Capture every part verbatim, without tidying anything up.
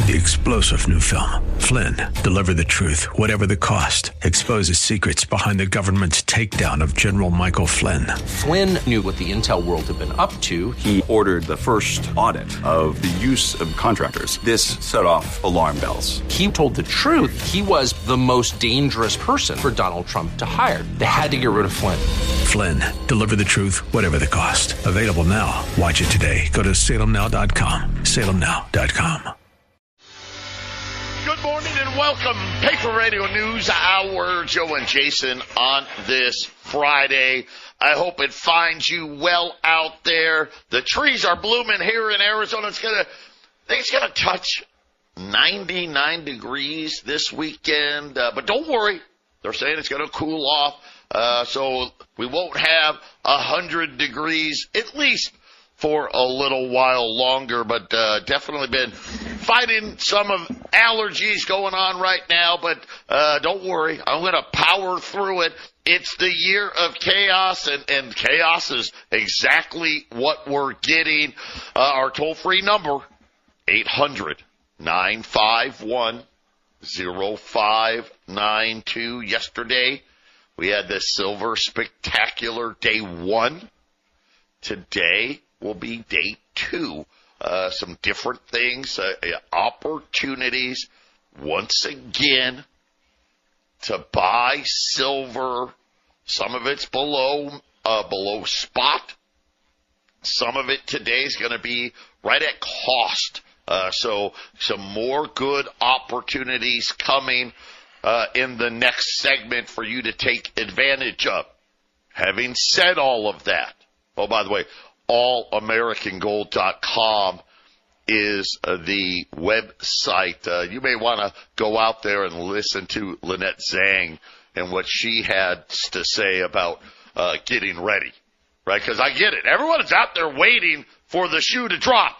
the explosive new film, Flynn, Deliver the Truth, Whatever the Cost, exposes secrets behind the government's takedown of General Michael Flynn. Flynn knew what the intel world had been up to. He ordered the first audit of the use of contractors. This set off alarm bells. He told the truth. He was the most dangerous person for Donald Trump to hire. They had to get rid of Flynn. Flynn, Deliver the Truth, Whatever the Cost. Available now. Watch it today. Go to salem now dot com. salem now dot com. Good morning and welcome. Paper Radio News Hour. Joe and Jason on this Friday. I hope it finds you well out there. The trees are blooming here in Arizona. It's gonna, I think it's gonna touch ninety-nine degrees this weekend. Uh, but don't worry, they're saying it's gonna cool off. Uh, so we won't have a hundred degrees at least for a little while longer, but uh, definitely been fighting some of allergies going on right now, but uh, don't worry, I'm going to power through it. It's the year of chaos, and, and chaos is exactly what we're getting. Uh, our toll-free number, eight hundred, nine five one, oh five nine two. Yesterday, we had the Silver Spectacular Day one. Today will be day two. Uh, some different things, uh, opportunities, once again, to buy silver. Some of it's below, uh, below spot. Some of it today is going to be right at cost. Uh, so some more good opportunities coming, uh, in the next segment for you to take advantage of. Having said all of that, oh, by the way, all american gold dot com is uh, the website. Uh, you may want to go out there and listen to Lynette Zhang and what she had to say about uh, getting ready, right? Because I get it. Everyone is out there waiting for the shoe to drop.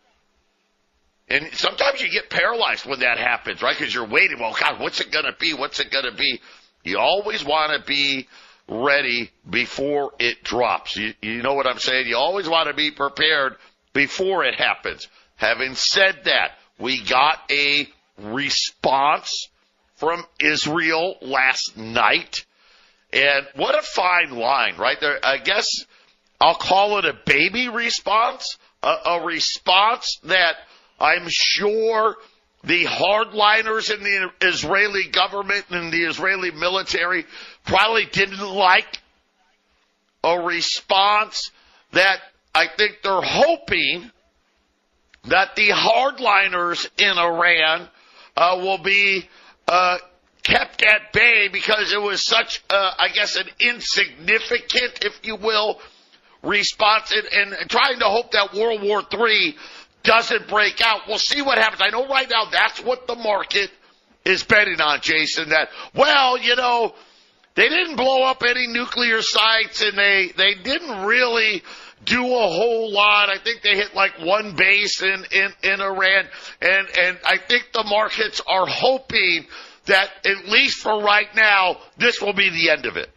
And sometimes you get paralyzed when that happens, right? Because you're waiting. Well, God, what's it going to be? What's it going to be? You always want to be ready before it drops. You, you know what I'm saying? You always want to be prepared before it happens. Having said that, we got a response from Israel last night. And what a fine line, right there. I guess I'll call it a baby response, a, a response that I'm sure the hardliners in the Israeli government and the Israeli military probably didn't like. A response that I think they're hoping that the hardliners in Iran uh, will be uh, kept at bay because it was such, uh, I guess, an insignificant, if you will, response, and, and trying to hope that World War Three doesn't break out. We'll see what happens. I know right now that's what the market is betting on, Jason, that, well, you know, they didn't blow up any nuclear sites and they, they didn't really do a whole lot. I think they hit like one base in, in, in Iran. And, and I think the markets are hoping that at least for right now, this will be the end of it.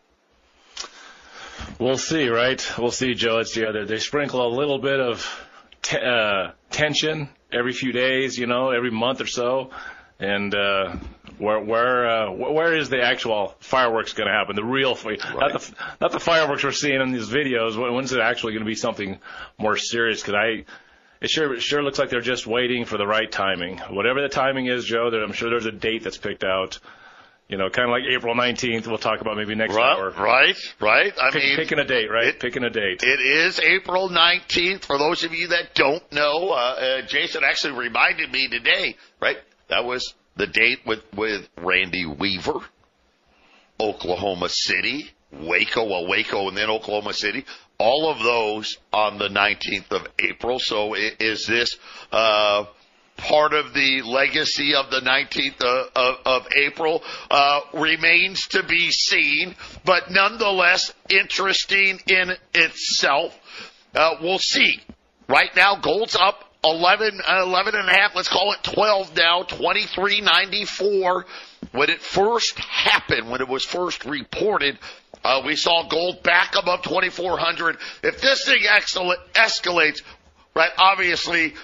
We'll see, right? We'll see, Joe. It's the other. They sprinkle a little bit of T- uh, tension every few days, you know, every month or so, and uh, where where uh, where is the actual fireworks going to happen? The real, right. not the not the fireworks we're seeing in these videos. When's it actually going to be something more serious? Because I, it sure it sure looks like they're just waiting for the right timing. Whatever the timing is, Joe, there, I'm sure there's a date that's picked out. You know, kind of like April nineteenth. We'll talk about maybe next right, hour. Right, right. I Pick, mean, picking a date, right? It, picking a date. It is April nineteenth. For those of you that don't know, uh, uh, Jason actually reminded me today, right? That was the date with, with Randy Weaver, Oklahoma City, Waco, well, Waco, and then Oklahoma City. All of those on the nineteenth of April. So is this uh part of the legacy of the nineteenth of, of, of April? Uh, remains to be seen, but nonetheless interesting in itself. Uh, we'll see. Right now, gold's up eleven, eleven and a half. Let's call it twelve now, twenty-three ninety-four. When it first happened, when it was first reported, uh, we saw gold back above twenty-four hundred. If this thing escalates, right, obviously,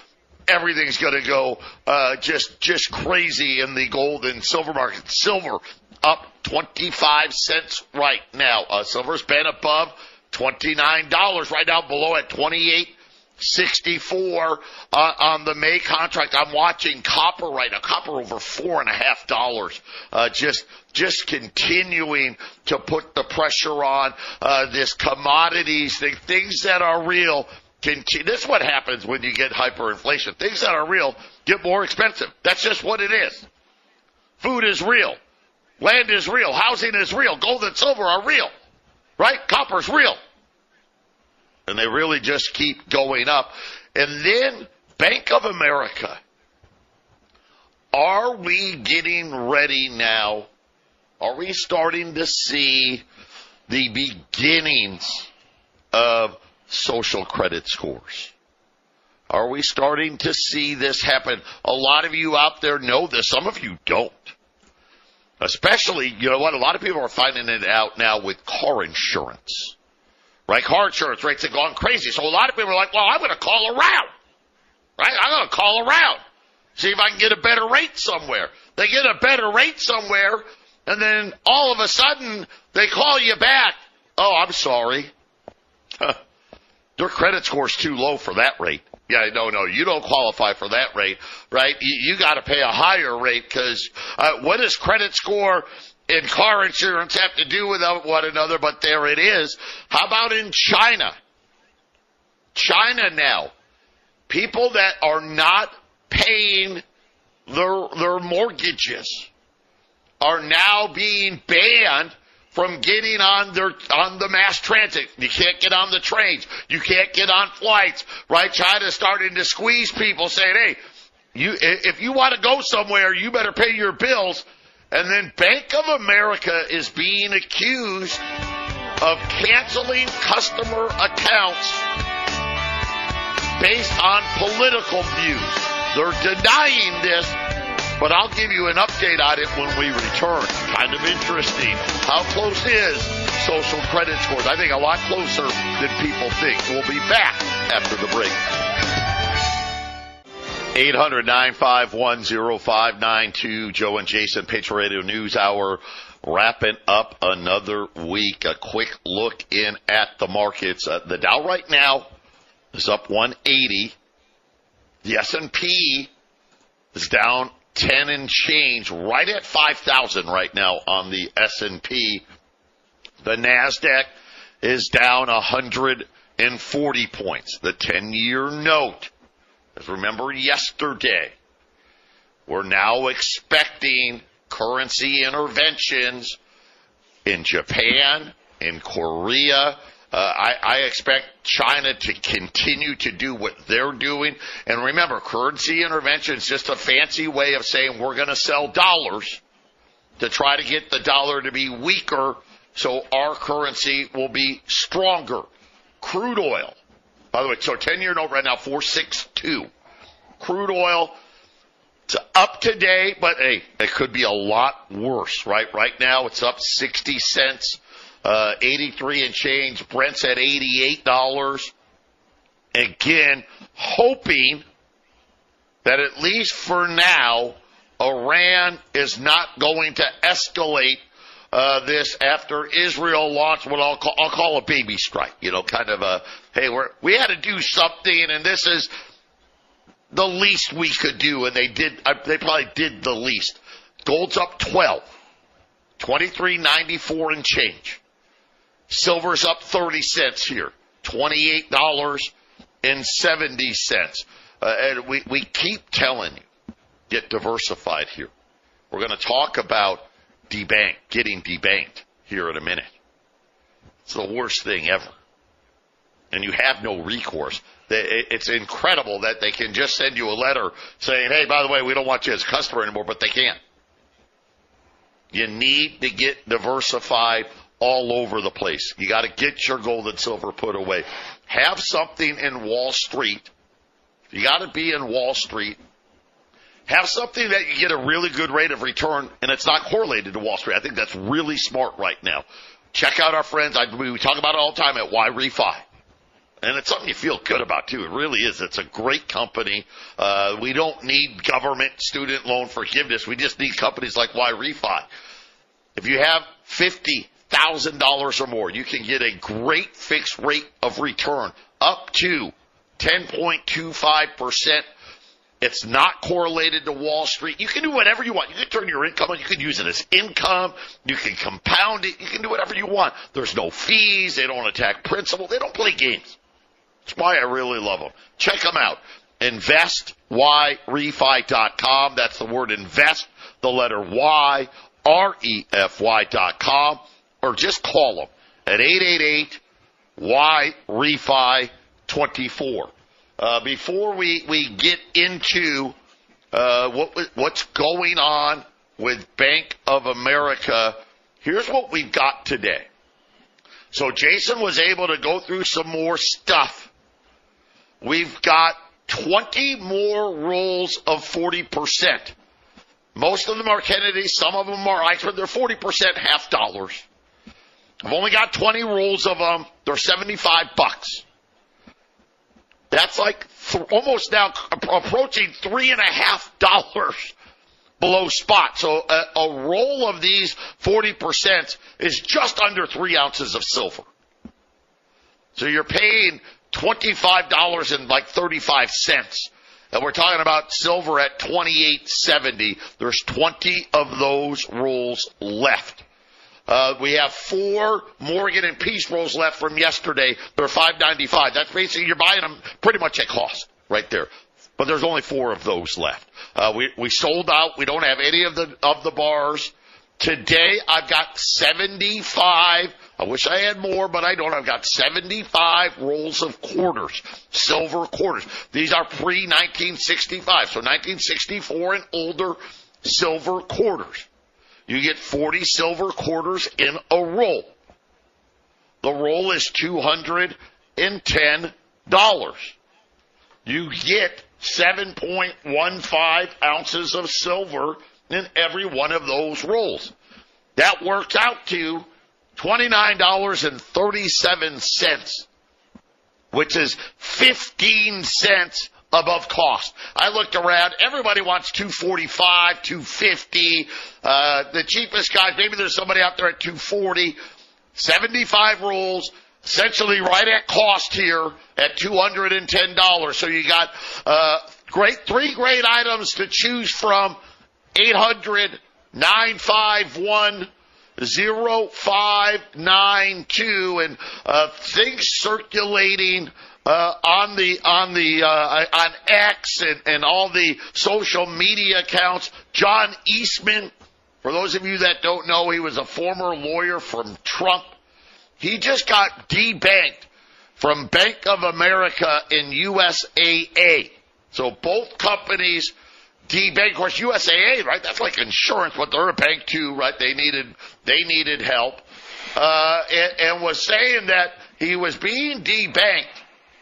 everything's going to go uh, just just crazy in the gold and silver market. Silver up twenty-five cents right now. Uh, silver's been above twenty-nine dollars right now, below at twenty-eight sixty-four uh, on the May contract. I'm watching copper right now. Copper over four and a half dollars. Uh, just, just continuing to put the pressure on, uh, this commodities thing, things that are real. Continue. This is what happens when you get hyperinflation. Things that are real get more expensive. That's just what it is. Food is real. Land is real. Housing is real. Gold and silver are real. Right? Copper's real. And they really just keep going up. And then Bank of America. Are we getting ready now? Are we starting to see the beginnings of social credit scores? Are we starting to see this happen? A lot of you out there know this. Some of you don't. Especially, you know what, a lot of people are finding it out now with car insurance. Right? Car insurance rates have gone crazy. So a lot of people are like, well, I'm going to call around. Right? I'm going to call around. See if I can get a better rate somewhere. They get a better rate somewhere, and then all of a sudden they call you back. Oh, I'm sorry. Their credit score's too low for that rate. Yeah, no, no, you don't qualify for that rate, right? You, you got to pay a higher rate because uh, what does credit score and car insurance have to do with one another? But there it is. How about in China? China now, people that are not paying their their mortgages are now being banned from getting on their on the mass transit. You can't get on the trains. You can't get on flights. Right? China's starting to squeeze people, saying, "Hey, you if you want to go somewhere, you better pay your bills." And then Bank of America is being accused of canceling customer accounts based on political views. They're denying this, but I'll give you an update on it when we return. Kind of interesting. How close is social credit scores? I think a lot closer than people think. We'll be back after the break. eight hundred, nine five one, oh five nine two. Joe and Jason, Patriot Radio News Hour, wrapping up another week. A quick look in at the markets. Uh, the Dow right now is up one eighty. The S and P is down ten and change, right at five thousand right now on the S and P. The NASDAQ is down one hundred forty points. The ten-year note, as remember yesterday, we're now expecting currency interventions in Japan, in Korea. Uh, I, I expect China to continue to do what they're doing. And remember, currency intervention is just a fancy way of saying we're going to sell dollars to try to get the dollar to be weaker so our currency will be stronger. Crude oil, by the way, so ten-year note right now, four sixty-two. Crude oil, it's up today, but hey, it could be a lot worse, right? Right now it's up sixty cents. Uh, eighty-three and change. Brent's at eighty-eight dollars. Again, hoping that at least for now, Iran is not going to escalate uh, this after Israel launched what I'll call, I'll call a baby strike. You know, kind of a, hey, we're, we had to do something, and this is the least we could do, and they did. Uh, they probably did the least. Gold's up twelve, twenty-three ninety-four and change. Silver's up thirty cents here, twenty-eight dollars and seventy cents. Uh, and we, we keep telling you, get diversified here. We're going to talk about debank, getting debanked here in a minute. It's the worst thing ever. And you have no recourse. It's incredible that they can just send you a letter saying, hey, by the way, we don't want you as a customer anymore, but they can't. You need to get diversified all over the place. You got to get your gold and silver put away. Have something in Wall Street. You got to be in Wall Street. Have something that you get a really good rate of return, and it's not correlated to Wall Street. I think that's really smart right now. Check out our friends. I, we talk about it all the time at Y Refi. And it's something you feel good about, too. It really is. It's a great company. Uh, we don't need government student loan forgiveness. We just need companies like Y-Refi. If you have fifty thousand dollars or more, you can get a great fixed rate of return up to ten point two five percent. It's not correlated to Wall Street. You can do whatever you want. You can turn your income on. You can use it as income. You can compound it. You can do whatever you want. There's no fees. They don't attack principal. They don't play games. That's why I really love them. Check them out. invest y refi dot com. That's the word invest, the letter Y, R E F Y dot com. Or just call them at eight eight eight Y refi twenty-four. Uh, before we, we get into uh, what what's going on with Bank of America, here's what we've got today. So Jason was able to go through some more stuff. We've got twenty more rolls of forty percent. Most of them are Kennedy. Some of them are Eichmann. They're forty percent half dollars. I've only got twenty rolls of them. They're seventy-five bucks. That's like th- almost now approaching three and a half dollars below spot. So a, a roll of these forty percent is just under three ounces of silver. So you're paying twenty-five dollars and like thirty-five cents. And we're talking about silver at twenty-eight seventy. There's twenty of those rolls left. Uh, we have four Morgan and Peace rolls left from yesterday. They're five ninety-five. That's basically, you're buying them pretty much at cost right there. But there's only four of those left. Uh, we, we sold out. We don't have any of the, of the bars. Today, I've got seventy-five. I wish I had more, but I don't. I've got seventy-five rolls of quarters, silver quarters. These are pre nineteen sixty-five. So nineteen sixty-four and older silver quarters. You get forty silver quarters in a roll. The roll is two hundred ten dollars. You get seven point one five ounces of silver in every one of those rolls. That works out to twenty-nine dollars and thirty-seven cents, which is fifteen cents above cost. I looked around. Everybody wants two forty-five, two fifty. Uh, the cheapest guys, maybe there's somebody out there at two forty. seventy-five rolls, essentially right at cost here at two hundred ten dollars. So you got uh, great three great items to choose from. eight hundred, nine five one, zero five nine two, and uh, things circulating Uh, on the, on the, uh, on X and, and all the social media accounts. John Eastman, for those of you that don't know, he was a former lawyer from Trump. He just got debanked from Bank of America and U S A A. So both companies debanked. Of course, U S A A, right? That's like insurance, but they're a bank too, right? They needed, they needed help. Uh, and, and was saying that he was being debanked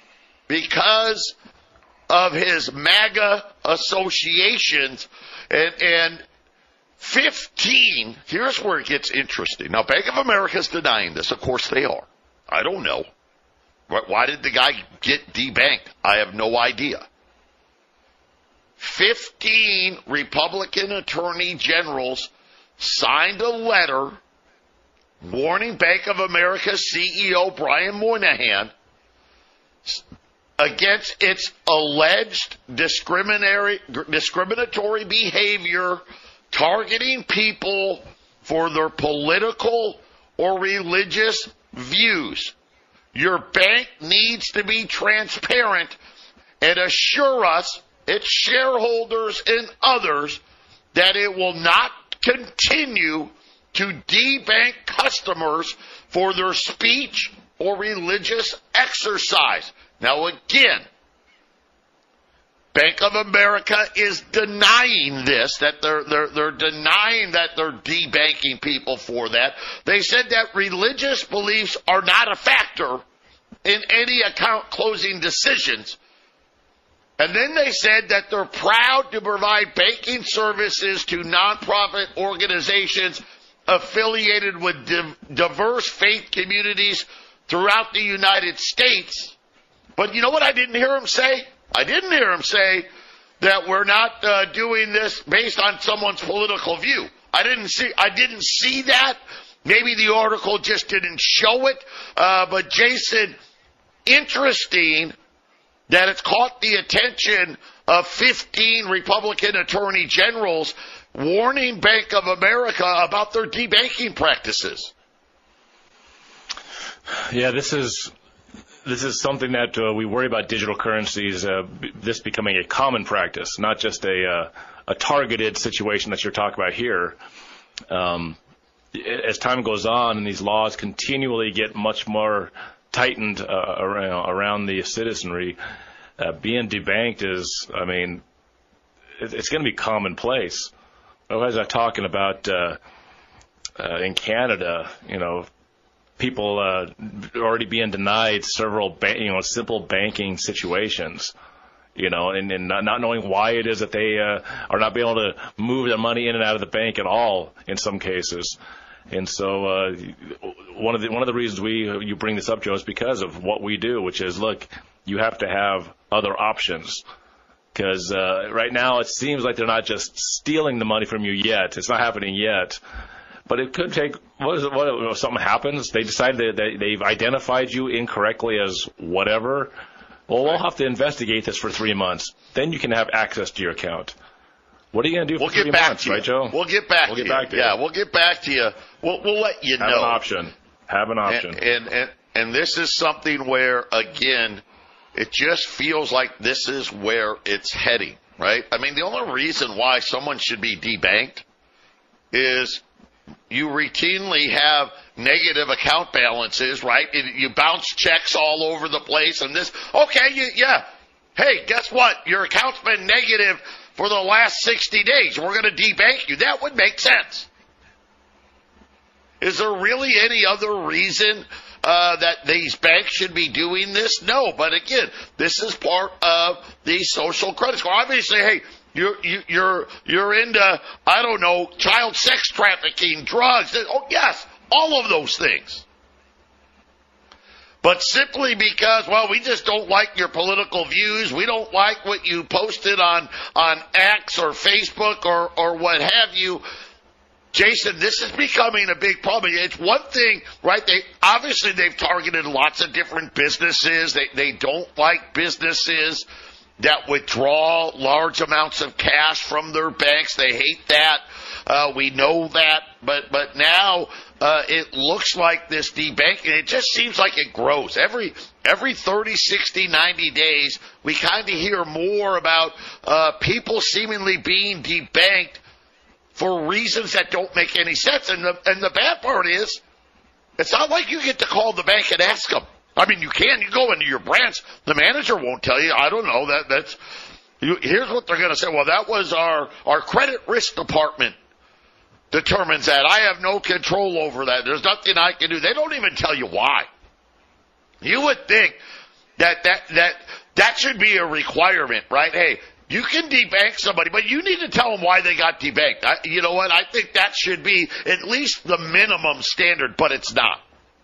because of his MAGA associations, and, and fifteen, here's where it gets interesting. Now, Bank of America's denying this. Of course they are. I don't know. Why did the guy get debanked? I have no idea. fifteen Republican attorney generals signed a letter warning Bank of America's C E O, Brian Moynihan, against its alleged discriminatory, discriminatory behavior targeting people for their political or religious views. Your bank needs to be transparent and assure us, its shareholders and others, that it will not continue to debank customers for their speech or religious exercise. Now again, Bank of America is denying this, that they're, they're, they're denying that they're debanking people for that. They said that religious beliefs are not a factor in any account closing decisions. And then they said that they're proud to provide banking services to nonprofit organizations affiliated with div- diverse faith communities throughout the United States. But you know what I didn't hear him say? I didn't hear him say that we're not uh, doing this based on someone's political view. I didn't see. I didn't see that. Maybe the article just didn't show it. Uh, but Jason, interesting that it's caught the attention of fifteen Republican attorney generals warning Bank of America about their debanking practices. Yeah, this is this is something that uh, we worry about digital currencies, uh, b- this becoming a common practice, not just a uh, a targeted situation that you're talking about here. Um, as time goes on and these laws continually get much more tightened uh, around, around the citizenry, uh, being debanked is, I mean, it, it's going to be commonplace. As I'm talking about uh, uh, in Canada, you know, people uh, already being denied several, ba- you know, simple banking situations, you know, and, and not, not knowing why it is that they uh, are not being able to move their money in and out of the bank at all in some cases. And so uh, one of the one of the reasons we you bring this up, Joe, is because of what we do, which is, look, you have to have other options. Because uh, right now it seems like they're not just stealing the money from you yet. It's not happening yet. But it could take, what is it, what, if something happens, they decide that they, they've identified you incorrectly as whatever. Well, we'll have to investigate this for three months. Then you can have access to your account. What are you going to do for we'll three get back months, to you. right, Joe? We'll get back we'll to get you. Back to yeah, you. we'll get back to you. We'll, we'll let you have know. Have an option. Have an option. And, and, and, and this is something where, again, it just feels like this is where it's heading, right? I mean, the only reason why someone should be debanked is you routinely have negative account balances, right? You bounce checks all over the place and this, okay, you, yeah. Hey, guess what? Your account's been negative for the last sixty days. We're going to debank you. That would make sense. Is there really any other reason uh, that these banks should be doing this? No, but again, this is part of the social credit score. Obviously, hey, you're you, you're you're into, I don't know, child sex trafficking, drugs. Oh yes, all of those things. But simply because, well, we just don't like your political views, we don't like what you posted on on X or Facebook or or what have you. Jason, this is becoming a big problem. It's one thing, right? They obviously they've targeted lots of different businesses. They they don't like businesses that withdraw large amounts of cash from their banks. They hate that. Uh, we know that. But but now uh, it looks like this debanking, it just seems like it grows. Every every thirty, sixty, ninety days, we kind of hear more about uh, people seemingly being debanked for reasons that don't make any sense. And the, and the bad part is, it's not like you get to call the bank and ask them. I mean, you can. You go into your branch. The manager won't tell you. I don't know. That that's. You, here's what they're going to say. Well, that was our, our credit risk department determines that. I have no control over that. There's nothing I can do. They don't even tell you why. You would think that that that, that should be a requirement, right? Hey, you can debank somebody, but you need to tell them why they got debanked. I, you know what? I think that should be at least the minimum standard, but it's not.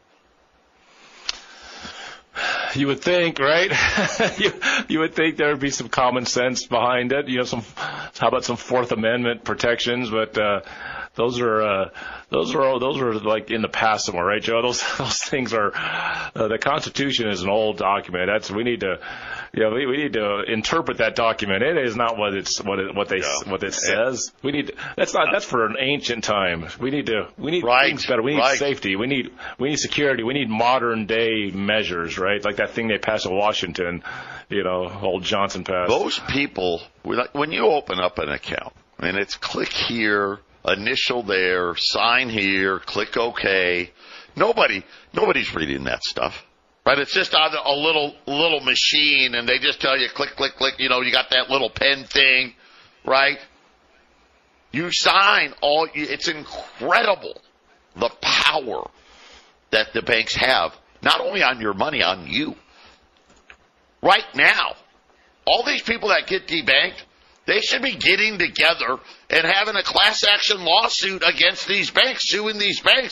You would think, right? you, you would think there would be some common sense behind it. You know, some, how about some Fourth Amendment protections? But uh, those are uh, those are those are like in the past somewhere, right, Joe? Those those things are. Uh, the Constitution is an old document. That's we need to, you know, we, we need to interpret that document. It is not what it's what it, what they yeah. what it says. We need that's not that's for an ancient time. We need to we need right. things better. We need right. safety. We need we need security. We need modern day measures, right? Like that thing they passed in Washington, you know, old Johnson passed. Those people, when you open up an account and it's click here, initial there, sign here, click OK. Nobody, nobody's reading that stuff, right? It's just on a little, little machine, and they just tell you click, click, click. You know, you got that little pen thing, right? You sign all. It's incredible the power that the banks have, not only on your money, on you. Right now, all these people that get debanked, they should be getting together and having a class action lawsuit against these banks, suing these banks.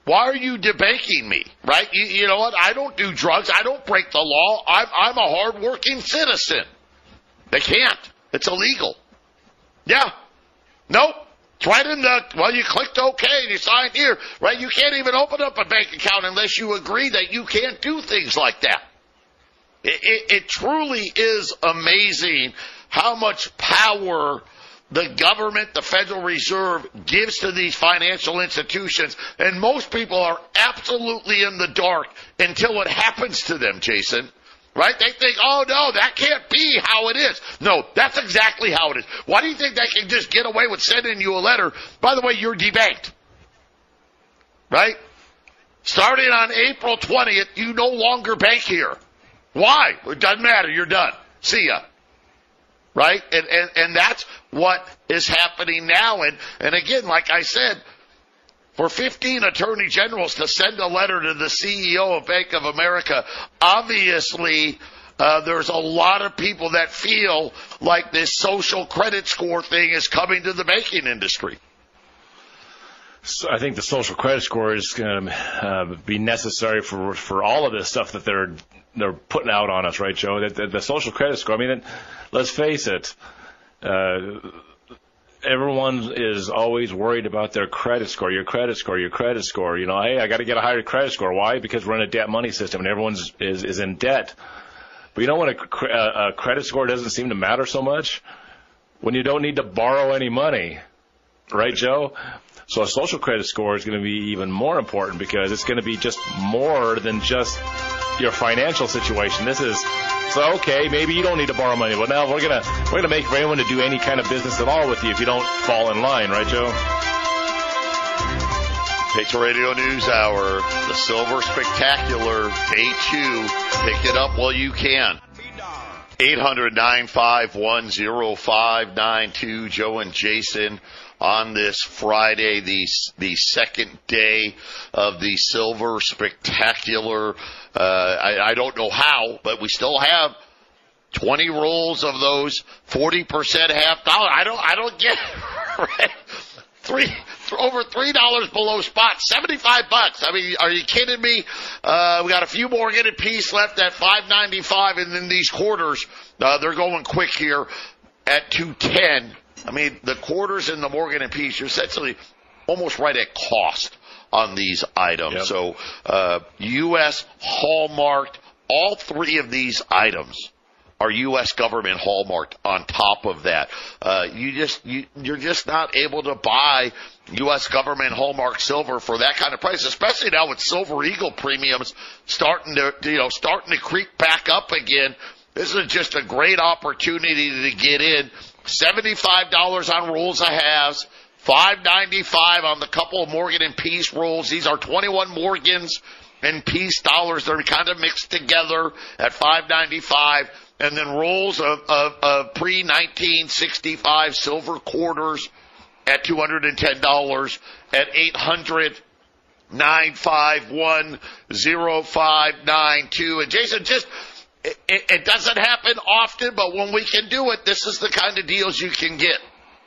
Why are you debanking me, right? You, you know what? I don't do drugs. I don't break the law. I'm, I'm a hardworking citizen. They can't. It's illegal. Yeah. Nope. It's right in the, well, you clicked OK and you signed here, right? You can't even open up a bank account unless you agree that you can't do things like that. It, it, it truly is amazing how much power the government, the Federal Reserve, gives to these financial institutions, and most people are absolutely in the dark until it happens to them, Jason. Right? They think, oh, no, that can't be how it is. No, that's exactly how it is. Why do you think they can just get away with sending you a letter? By the way, you're debanked. Right? Starting on April twentieth, you no longer bank here. Why? It doesn't matter. You're done. See ya. Right? And, and, and that's what is happening now. And, and again, like I said, for fifteen attorney generals to send a letter to the C E O of Bank of America, obviously uh, there's a lot of people that feel like this social credit score thing is coming to the banking industry. So I think the social credit score is going to uh, be necessary for for all of this stuff that they're they're putting out on us, right, Joe? The, the, the social credit score. I mean, let's face it. Uh, Everyone is always worried about their credit score, your credit score, your credit score. You know, hey, I got to get a higher credit score. Why? Because we're in a debt money system and everyone's is, is in debt. But you know when a, a, a credit score doesn't seem to matter so much? When you don't need to borrow any money. Right, Joe? So a social credit score is going to be even more important because it's going to be just more than just your financial situation. This is, so okay, maybe you don't need to borrow money, but now we're going to we're going to make for anyone to do any kind of business at all with you if you don't fall in line, right, Joe? Patriot Radio News Hour, the Silver Spectacular, day two. Pick it up while you can. eight hundred, nine five one, oh five nine two, Joe and Jason on this Friday, the the second day of the Silver Spectacular. Uh, I, I don't know how, but we still have twenty rolls of those forty percent half dollar. I don't, I don't get it, right? Three, over three dollars below spot, seventy-five bucks. I mean, are you kidding me? Uh, we got a few Morgan and Peace left at five ninety-five, and then these quarters, uh, they're going quick here at two ten. I mean, the quarters in the Morgan and Peace, you're essentially almost right at cost on these items. Yep. So, uh, U S hallmarked, all three of these items are U S government hallmarked on top of that. Uh, you just, you, you're just not able to buy U S government hallmark silver for that kind of price, especially now with Silver Eagle premiums starting to, you know, starting to creep back up again. This is just a great opportunity to get in. seventy-five dollars on rolls of halves, five ninety-five on the couple of Morgan and Peace rolls. These are twenty-one Morgans and Peace dollars. They're kind of mixed together at five ninety-five. And then rolls of, of, of pre nineteen sixty-five silver quarters at two hundred ten dollars at eight hundred, nine five one, oh five nine two. And Jason, just, it, it, it doesn't happen often, but when we can do it, this is the kind of deals you can get.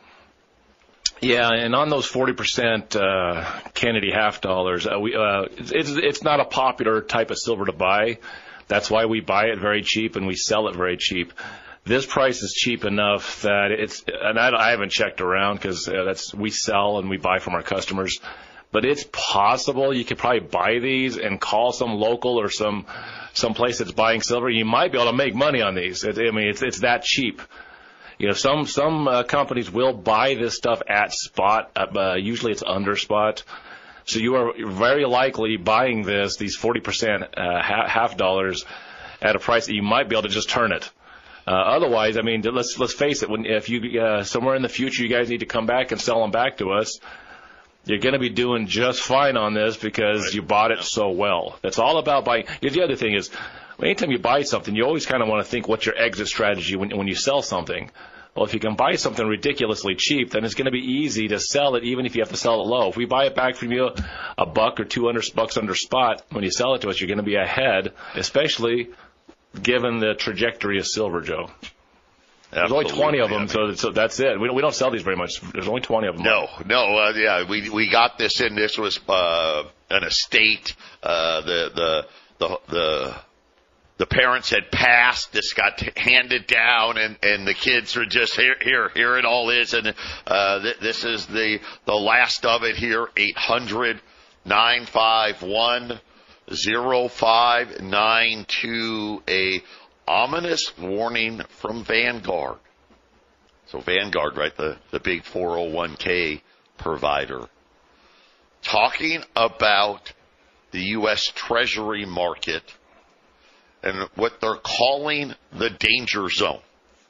Yeah, and on those forty percent uh, Kennedy half dollars, uh, we, uh, it's, it's not a popular type of silver to buy. That's why we buy it very cheap and we sell it very cheap. This price is cheap enough that it's, and I, I haven't checked around because uh, that's, we sell and we buy from our customers, but it's possible you could probably buy these and call some local or some, some place that's buying silver. You might be able to make money on these. It, I mean, it's, it's that cheap. You know, some, some uh, companies will buy this stuff at spot. Uh, usually it's under spot. So you are very likely buying this, these forty percent uh, half dollars at a price that you might be able to just turn it. Uh, otherwise, I mean, let's let's face it. When if you uh, somewhere in the future you guys need to come back and sell them back to us, you're going to be doing just fine on this because right. you bought it so well. That's all about buying. The other thing is, anytime you buy something, you always kind of want to think what's your exit strategy when when you sell something. Well, if you can buy something ridiculously cheap, then it's going to be easy to sell it, even if you have to sell it low. If we buy it back from you a buck or two hundred bucks under spot, when you sell it to us, you're going to be ahead, especially given the trajectory of silver, Joe. There's only twenty of them, so, so that's it. We don't, we don't sell these very much. There's only twenty of them. No, no, uh, yeah, we we got this in. This was uh, an estate. Uh, the the the the the parents had passed. This got handed down, and, and the kids are just here. Here, here it all is, and uh, th- this is the the last of it here. Eight hundred nine five one zero five nine two. A ominous warning from Vanguard. So Vanguard, right, the, the big four oh one k provider, talking about the U S Treasury market and what they're calling the danger zone,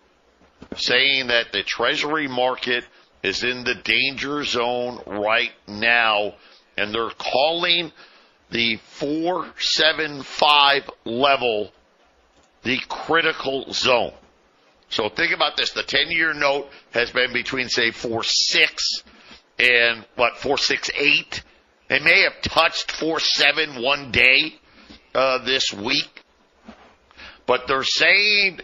saying that the Treasury market is in the danger zone right now, and they're calling the four seventy-five level the critical zone. So think about this. The ten-year note has been between, say, four six and, what, four sixty-eight? They may have touched four seven one day uh, this week. But they're saying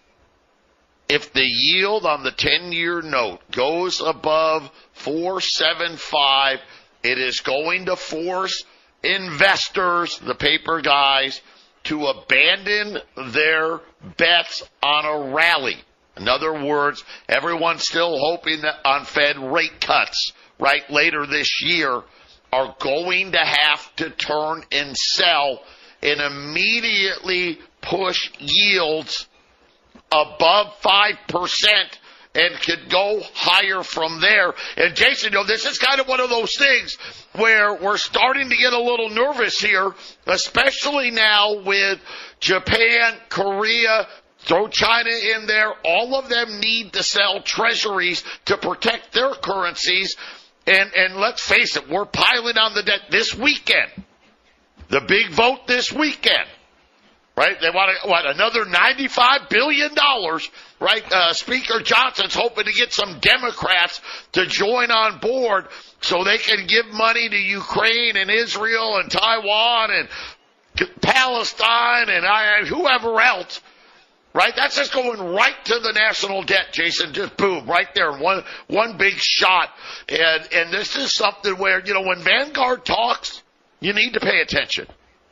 if the yield on the ten-year note goes above four seventy-five, it is going to force investors, the paper guys, to abandon their bets on a rally. In other words, everyone's still hoping that on Fed rate cuts, right, later this year, are going to have to turn and sell and immediately push yields above five percent and could go higher from there. And Jason, you know, this is kind of one of those things where we're starting to get a little nervous here, especially now with Japan, Korea, throw China in there. All of them need to sell treasuries to protect their currencies. And, and let's face it, we're piling on the debt this weekend. The big vote this weekend. Right? They want to, what, another ninety-five billion dollars, right? Uh, Speaker Johnson's hoping to get some Democrats to join on board so they can give money to Ukraine and Israel and Taiwan and Palestine and I, whoever else, right? That's just going right to the national debt, Jason. Just boom, right there, one one big shot. And and this is something where, you know, when Vanguard talks, you need to pay attention.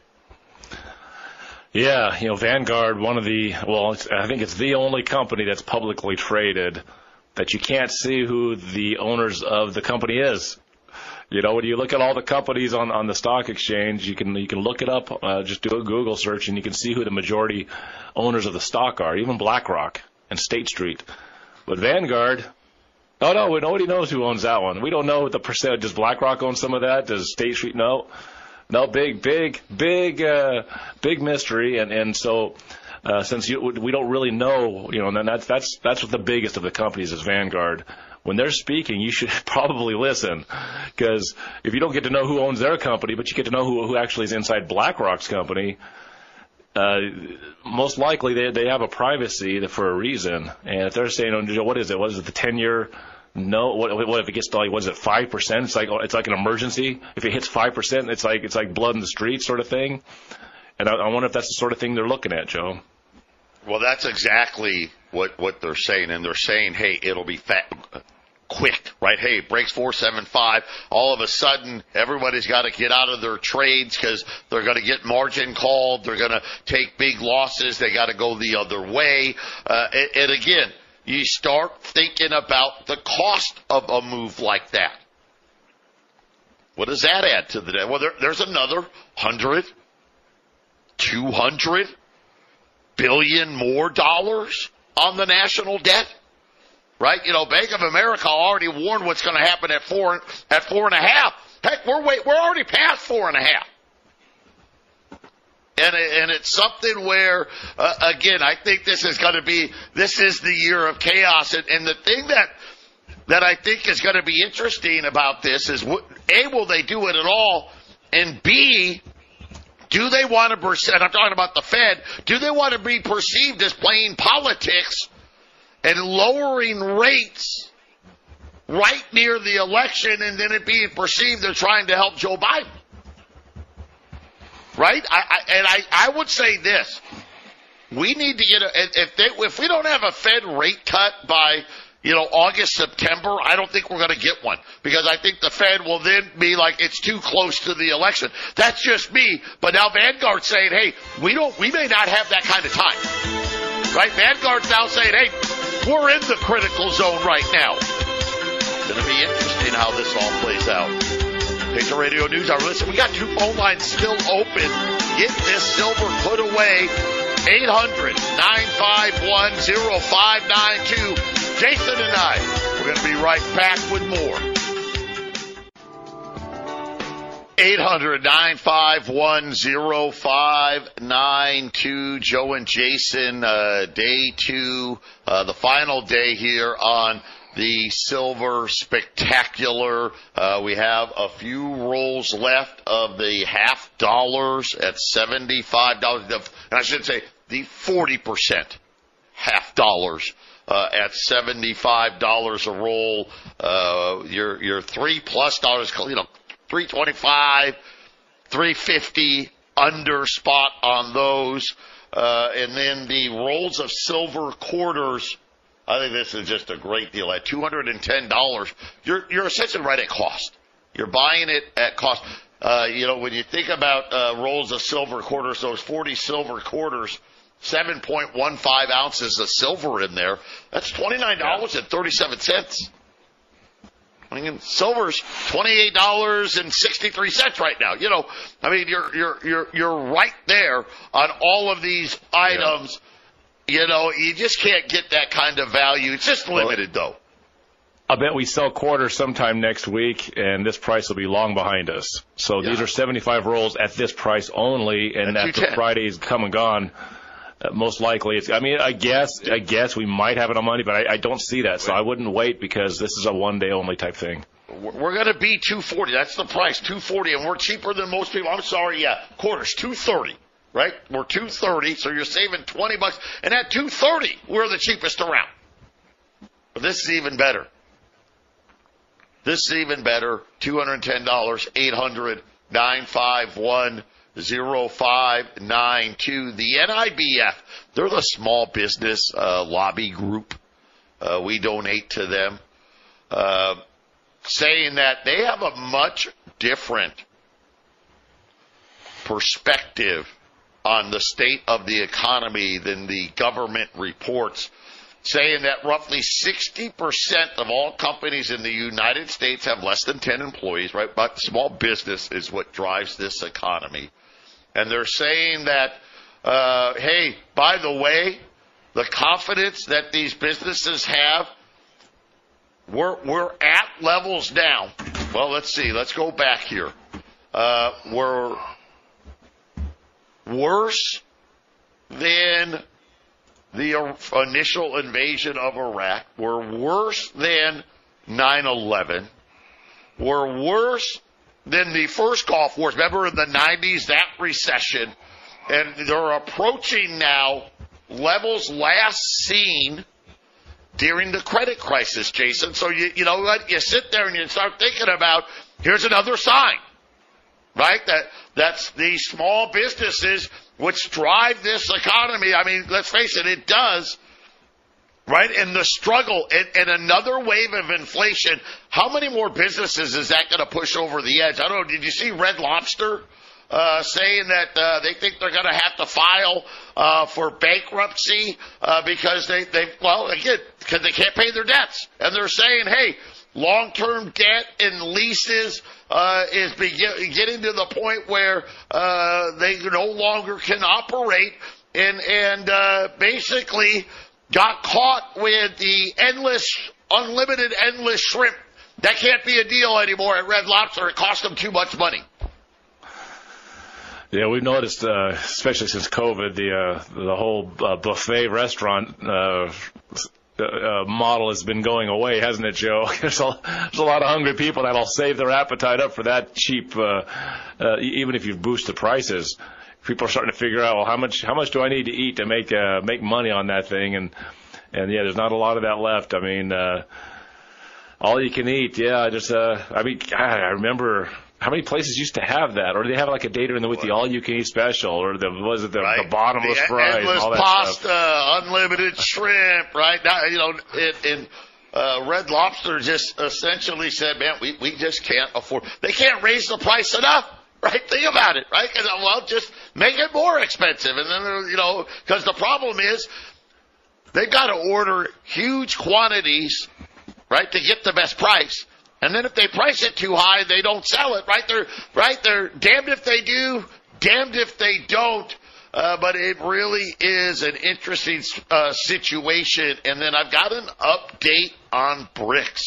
Yeah, you know, Vanguard, one of the, well, it's, I think it's the only company that's publicly traded that you can't see who the owners of the company is. You know, when you look at all the companies on, on the stock exchange, you can you can look it up, uh, just do a Google search, and you can see who the majority owners of the stock are, even BlackRock and State Street. But Vanguard, oh, no, nobody knows who owns that one. We don't know the percent. Does BlackRock own some of that? Does State Street? No. No, big, big, big, uh, big mystery, and and so uh, since you, we don't really know, you know, and that's that's that's what the biggest of the companies is, Vanguard. When they're speaking, you should probably listen, because if you don't get to know who owns their company, but you get to know who who actually is inside BlackRock's company, uh, most likely they they have a privacy for a reason. And if they're saying, oh, what is it? What is it? The ten-year? No, what, what if it gets to like, what is it, five percent? It's like, it's like an emergency. If it hits five percent, it's like, it's like blood in the street sort of thing. And I, I wonder if that's the sort of thing they're looking at, Joe. Well, that's exactly what, what they're saying. And they're saying, hey, it'll be fat, quick, right? Hey, it breaks four seventy-five. All of a sudden, everybody's got to get out of their trades because they're going to get margin called. They're going to take big losses. They got to go the other way. Uh, and, and again, you start thinking about the cost of a move like that. What does that add to the debt? Well, there, there's another one hundred, two hundred billion more dollars on the national debt, right? You know, Bank of America already warned what's going to happen at four at four and a half. Heck, we're wait, we're already past four and a half. And, and it's something where, uh, again, I think this is going to be, this is the year of chaos. And, and the thing that, that I think is going to be interesting about this is, A, will they do it at all? And B, do they want to, and I'm talking about the Fed, do they want to be perceived as playing politics and lowering rates right near the election and then it being perceived they're trying to help Joe Biden? Right? I, I, and I, I would say this. we need to get a, if they, if we don't have a Fed rate cut by, you know, August, September, I don't think we're going to get one, because I think the Fed will then be like, it's too close to the election. That's just me. But now Vanguard's saying, hey, we don't, we may not have that kind of time, right? Vanguard's now saying, hey, we're in the critical zone right now. It's going to be interesting how this all plays out. Patriot Radio News Hour. Listen, we got two phone lines still open. Get this silver put away. eight hundred, nine five one, oh five nine two. Jason and I, we're going to be right back with more. eight hundred, nine five one, oh five nine two. Joe and Jason, uh, day two, uh, the final day here on the Silver Spectacular. Uh, we have a few rolls left of the half dollars at seventy-five dollars. And I should say the forty percent half dollars uh, at seventy-five dollars a roll. Uh, your, your three plus dollars, you know, three twenty-five, three fifty under spot on those. Uh, and then the rolls of silver quarters, I think this is just a great deal. At two hundred ten dollars, you're, you're essentially right at cost. You're buying it at cost. Uh, you know, when you think about, uh, rolls of silver quarters, those forty silver quarters, seven point one five ounces of silver in there, that's twenty-nine dollars and thirty-seven cents. I mean, silver's twenty-eight dollars and sixty-three cents right now. You know, I mean, you're, you're, you're, you're right there on all of these items. Yeah. You know, you just can't get that kind of value. It's just limited, though. I bet we sell quarters sometime next week, and this price will be long behind us. So yeah. These are seventy-five rolls at this price only, and at after Friday's come and gone, uh, most likely it's. I mean, I guess I guess we might have it on Monday, but I, I don't see that. So I wouldn't wait, because this is a one-day only type thing. We're going to be two forty. That's the price, two forty, and we're cheaper than most people. I'm sorry, yeah, quarters, two thirty. Right? We're two thirty, so you're saving twenty bucks. And at two thirty, we're the cheapest around. But this is even better. This is even better. two hundred ten dollars, eight hundred, nine five one, oh five nine two. The N I B F, they're the small business uh, lobby group. Uh, we donate to them. Uh, saying that they have a much different perspective on the state of the economy than the government reports, saying that roughly sixty percent of all companies in the United States have less than ten employees, right? But small business is what drives this economy. And they're saying that, uh, hey, by the way, the confidence that these businesses have, we're, we're at levels now. Well, let's see. Let's go back here. Uh, we're worse than the initial invasion of Iraq. We're worse than nine eleven. We're worse than the first Gulf Wars. Remember in the nineties, that recession? And they're approaching now levels last seen during the credit crisis, Jason. So, you, you know what? You sit there and you start thinking about, here's another sign. Right? That that's these small businesses which drive this economy. I mean, let's face it, it does. Right? And the struggle and, and another wave of inflation. How many more businesses is that going to push over the edge? I don't know. Did you see Red Lobster uh, saying that uh, they think they're going to have to file uh, for bankruptcy uh, because they, they, well, again, because they can't pay their debts. And they're saying, hey, long-term debt and leases uh, is begin, getting to the point where uh, they no longer can operate, and and uh, basically got caught with the endless, unlimited, endless shrimp. That can't be a deal anymore at Red Lobster. It costs them too much money. Yeah, we've noticed, uh, especially since COVID, the uh, the whole uh, buffet restaurant uh, uh, model has been going away, hasn't it, Joe? There's a, there's a lot of hungry people that'll save their appetite up for that cheap, uh, uh, even if you boost the prices. People are starting to figure out, well, how much how much do I need to eat to make uh, make money on that thing? And and yeah, there's not a lot of that left. I mean, uh, All you can eat, yeah. Just, uh, I mean, God, I remember how many places used to have that, or do they have like a date in the with the all you can eat special, or the was it the, right. the bottomless the fries, endless and all that pasta, stuff. unlimited shrimp, right? Now, you know, in, in uh, Red Lobster just essentially said, man, we we just can't afford. They can't raise the price enough. Right? Think about it, right? Because, well, just make it more expensive. And then, you know, because the problem is they've got to order huge quantities, right, to get the best price. And then if they price it too high, they don't sell it, right? They're, right? They're damned if they do, damned if they don't. Uh, but it really is an interesting uh, situation. And then I've got an update on BRICS.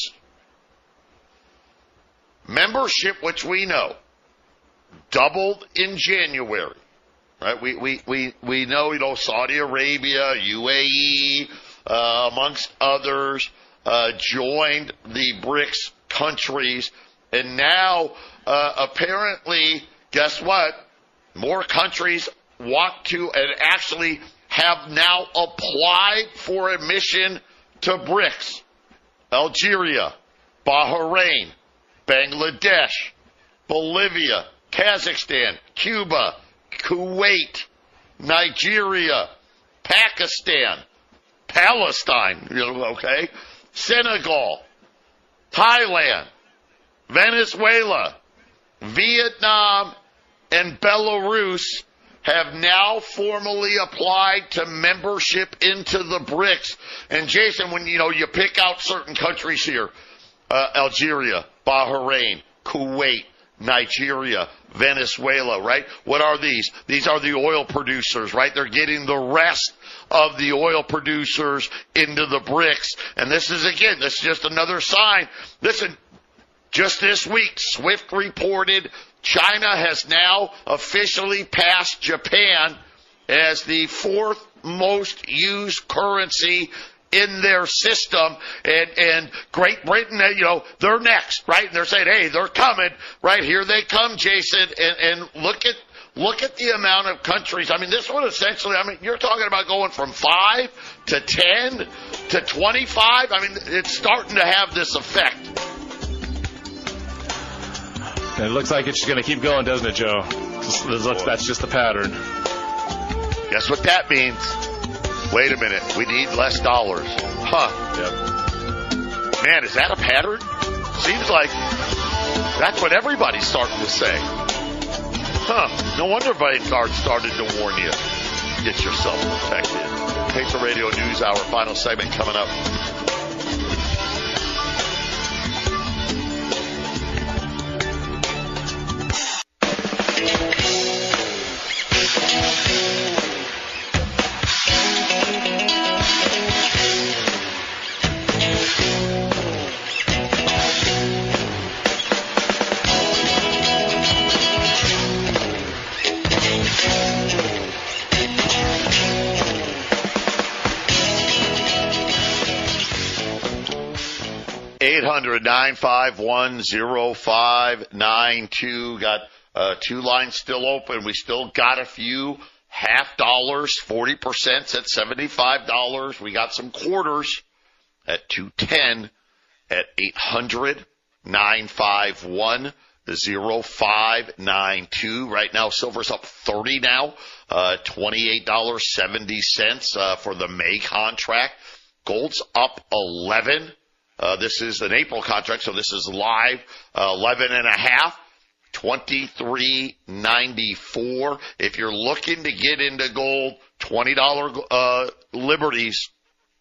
Membership, which we know, doubled in January, right? We we we we know, you know, Saudi Arabia, U A E, uh, amongst others, uh, joined the BRICS countries, and now uh, apparently, guess what? More countries want to and actually have now applied for admission to BRICS. Algeria, Bahrain, Bangladesh, Bolivia, Kazakhstan, Cuba, Kuwait, Nigeria, Pakistan, Palestine, you know, okay, Senegal, Thailand, Venezuela, Vietnam, and Belarus have now formally applied to membership into the BRICS. And Jason, when you know you pick out certain countries here, uh, Algeria, Bahrain, Kuwait, Nigeria, Venezuela, right? What are these? These are the oil producers, right? They're getting the rest of the oil producers into the BRICS. And this is, again, this is just another sign. Listen, just this week, SWIFT reported China has now officially passed Japan as the fourth most used currency in their system, and, and Great Britain, you know, they're next, right? And they're saying, hey, they're coming, right? Here they come, Jason, and, and look at, look at the amount of countries. I mean, this one essentially, I mean, you're talking about going from five to ten to twenty-five. I mean, it's starting to have this effect. And it looks like it's going to keep going, doesn't it, Joe? Just, that's just the pattern. Guess what that means? Wait a minute, we need less dollars. Huh. Yep. Man, is that a pattern? Seems like that's what everybody's starting to say. Huh. No wonder Vanguard started to warn you. Get yourself protected. Patriot Radio News Hour, final segment coming up. eight hundred, nine five one, oh five nine two. Got uh, two lines still open. We still got a few half dollars, forty percent at seventy-five dollars. We got some quarters at two ten at eight hundred, nine five one, oh five nine two. Right now, silver's up thirty now, uh, twenty-eight dollars and seventy cents uh, for the May contract. Gold's up eleven. Uh, this is an April contract, so this is live, uh, eleven and a half, twenty-three ninety-four. If you're looking to get into gold, twenty dollars uh, Liberties,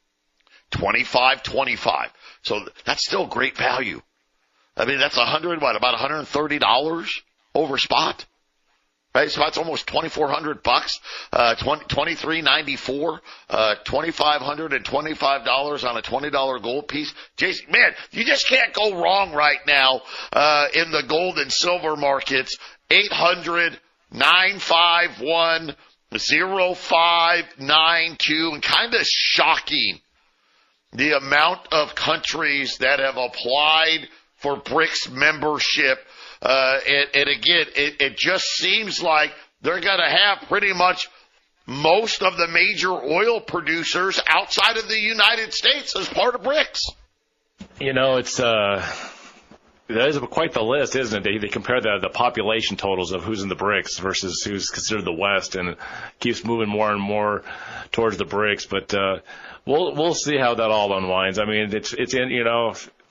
twenty-five twenty-five. So that's still great value. I mean, that's a hundred, what, about one hundred thirty dollars over spot? Right, so that's almost twenty-four hundred bucks, uh, twenty-three ninety-four, uh, twenty-five hundred and twenty-five dollars on a twenty dollar gold piece. Jason, man, you just can't go wrong right now, uh, in the gold and silver markets. eight hundred, nine five one, oh five nine two, and kind of shocking the amount of countries that have applied for BRICS membership. Uh, and, and again, it, it just seems like they're going to have pretty much most of the major oil producers outside of the United States as part of BRICS. You know, it's uh, that is quite the list, isn't it? They, they compare the the population totals of who's in the BRICS versus who's considered the West, and it keeps moving more and more towards the BRICS. But uh, we'll we'll see how that all unwinds. I mean, it's it's in you know.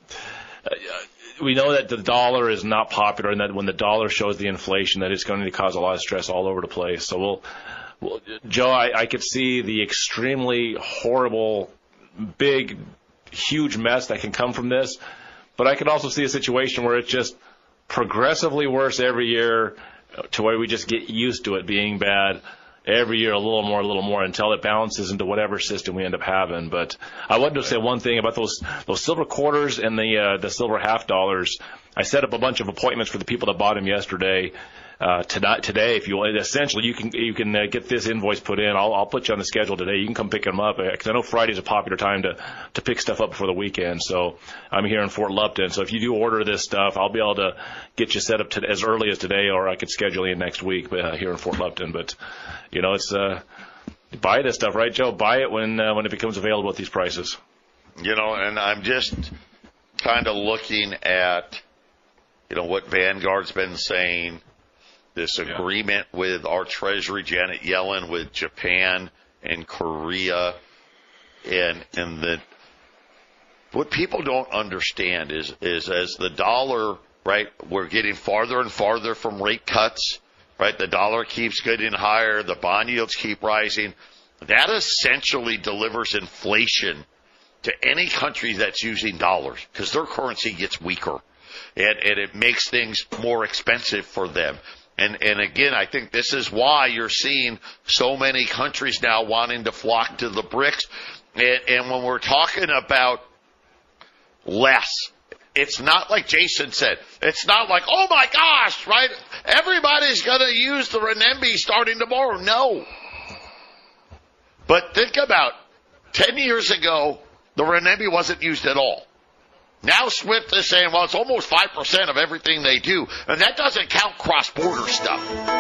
We know that the dollar is not popular, and that when the dollar shows the inflation, that it's going to cause a lot of stress all over the place. So, we'll, we'll Joe, I, I could see the extremely horrible, big, huge mess that can come from this, but I could also see a situation where it's just progressively worse every year, to where we just get used to it being bad. Every year, a little more, a little more, until it balances into whatever system we end up having. But I wanted to say one thing about those those silver quarters and the uh, the silver half dollars. I set up a bunch of appointments for the people that bought them yesterday. Uh, tonight, today, if you essentially you can you can uh, get this invoice put in. I'll I'll put you on the schedule today. You can come pick them up, because I know Friday's a popular time to to pick stuff up before the weekend. So I'm here in Fort Lupton. So if you do order this stuff, I'll be able to get you set up to, as early as today, or I could schedule you in next week uh, here in Fort Lupton. But you know, it's uh, buy this stuff, right, Joe? Buy it when uh, when it becomes available at these prices. You know, and I'm just kind of looking at, you know, what Vanguard's been saying. This agreement yeah. with our Treasury, Janet Yellen, with Japan and Korea, and and the what people don't understand is is as the dollar, right, we're getting farther and farther from rate cuts, right? The dollar keeps getting higher, the bond yields keep rising. That essentially delivers inflation to any country that's using dollars, because their currency gets weaker, and and it makes things more expensive for them. And, and again, I think this is why you're seeing so many countries now wanting to flock to the BRICS. And, and when we're talking about less, it's not like Jason said. It's not like, oh my gosh, right? Everybody's going to use the renminbi starting tomorrow. No. But think about ten years ago, the renminbi wasn't used at all. Now SWIFT is saying, well, it's almost five percent of everything they do, and that doesn't count cross-border stuff.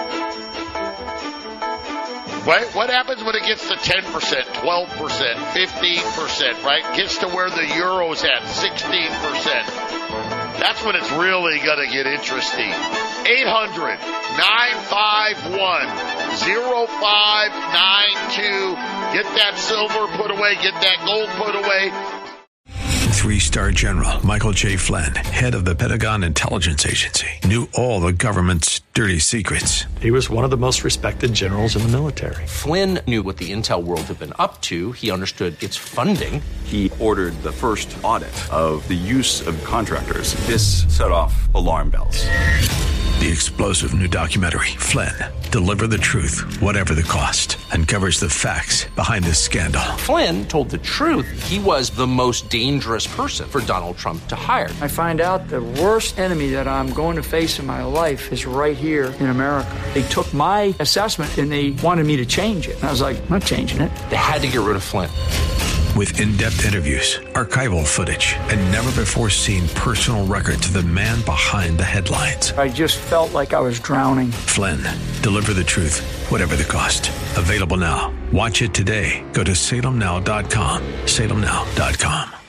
Right? What happens when it gets to ten percent, twelve percent, fifteen percent, right? Gets to where the euro's at, sixteen percent. That's when it's really going to get interesting. eight hundred, nine five one, oh five nine two. Get that silver put away. Get that gold put away. Three-star General Michael J. Flynn, head of the Pentagon Intelligence Agency, knew all the government's dirty secrets. He was one of the most respected generals in the military. Flynn knew what the intel world had been up to. He understood its funding. He ordered the first audit of the use of contractors. This set off alarm bells. The explosive new documentary, Flynn, Deliver the Truth, Whatever the Cost, uncovers the facts behind this scandal. Flynn told the truth. He was the most dangerous person for Donald Trump to hire. I find out the worst enemy that I'm going to face in my life is right here in America. They took my assessment and they wanted me to change it. And I was like, I'm not changing it. They had to get rid of Flynn. With in-depth interviews, archival footage, and never-before-seen personal records of the man behind the headlines. I just felt like I was drowning. Flynn, Deliver the Truth, Whatever the Cost. Available now. Watch it today. Go to salem now dot com. salem now dot com.